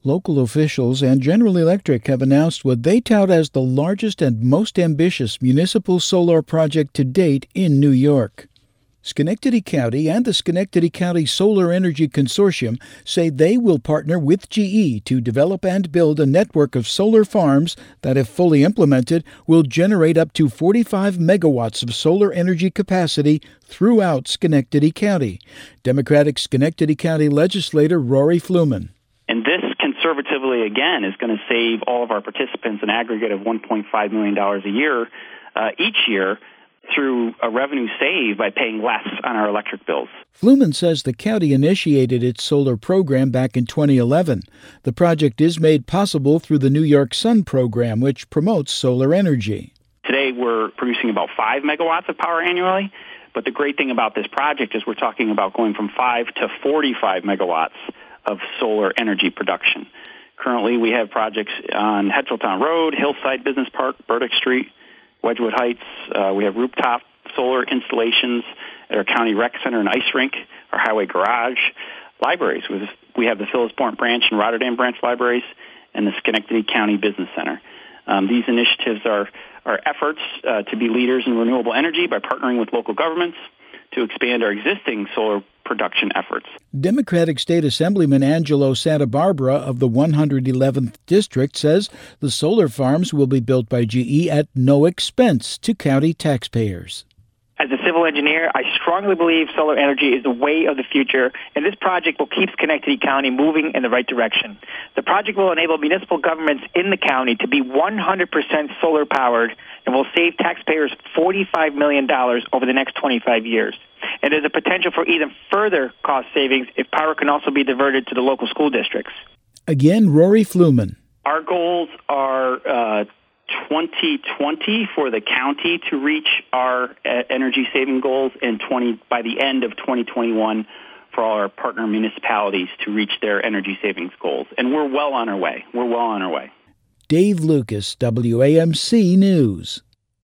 Local officials and General Electric have announced what they tout as the largest and most ambitious municipal solar project to date in New York. Schenectady County and the Schenectady County Solar Energy Consortium say they will partner with GE to develop and build a network of solar farms that, if fully implemented, will generate up to 45 megawatts of solar energy capacity throughout Schenectady County. Democratic Schenectady County legislator Rory Fluman. And this, conservatively, again, is going to save all of our participants an aggregate of $1.5 million a year each year through a revenue save by paying less on our electric bills. Fluman says the county initiated its solar program back in 2011. The project is made possible through the New York Sun program, which promotes solar energy. Today, we're producing about 5 megawatts of power annually, but the great thing about this project is we're talking about going from 5 to 45 megawatts of solar energy production. Currently, we have projects on Hetzeltown Road, Hillside Business Park, Burdick Street, Wedgwood Heights. We have rooftop solar installations at our county rec center and ice rink, our highway garage, libraries. We have the Phyllis Point Branch and Rotterdam Branch libraries, and the Schenectady County Business Center. These initiatives are efforts to be leaders in renewable energy by partnering with local governments to expand our existing solar production efforts. Democratic State Assemblyman Angelo Santa Barbara of the 111th District says the solar farms will be built by GE at no expense to county taxpayers. As a civil engineer, I strongly believe solar energy is the way of the future, and this project will keep Schenectady County moving in the right direction. The project will enable municipal governments in the county to be 100% solar powered and will save taxpayers $45 million over the next 25 years. And there's a potential for even further cost savings if power can also be diverted to the local school districts. Again, Rory Fluman. Our goals are 2020 for the county to reach our energy saving goals, and by the end of 2021 for all our partner municipalities to reach their energy savings goals. And we're well on our way. Dave Lucas, WAMC News.